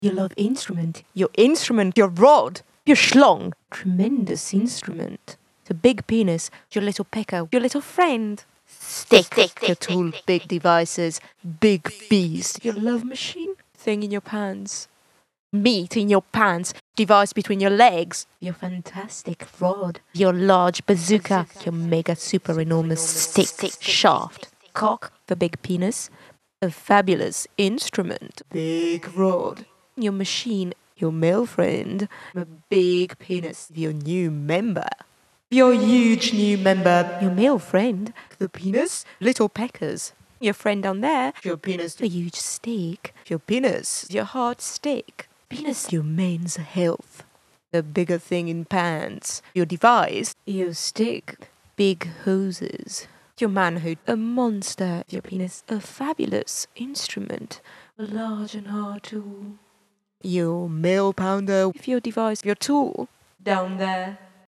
Your love instrument. Your instrument. Your rod. Your schlong. Tremendous instrument. The big penis. Your little pecker. Your little friend. Stick. Your tool. Big devices. Big beast. Your love machine. Thing in your pants. Meat in your pants. Device between your legs. Your fantastic rod. Your large bazooka. Your mega super enormous stick. Shaft. Cock. The big penis. A fabulous instrument. Big rod. Your machine. Your male friend. A big penis. Your new member. Your huge new member. Your male friend. The penis. Little peckers. Your friend down there. Your penis. A huge steak. Your penis. Your hard steak. Penis. Your men's health. The bigger thing in pants. Your device. Your stick. Big hoses. Your manhood. A monster. Your penis. A fabulous instrument. A large and hard tool. Your male pounder. Your device. Your tool. Down there.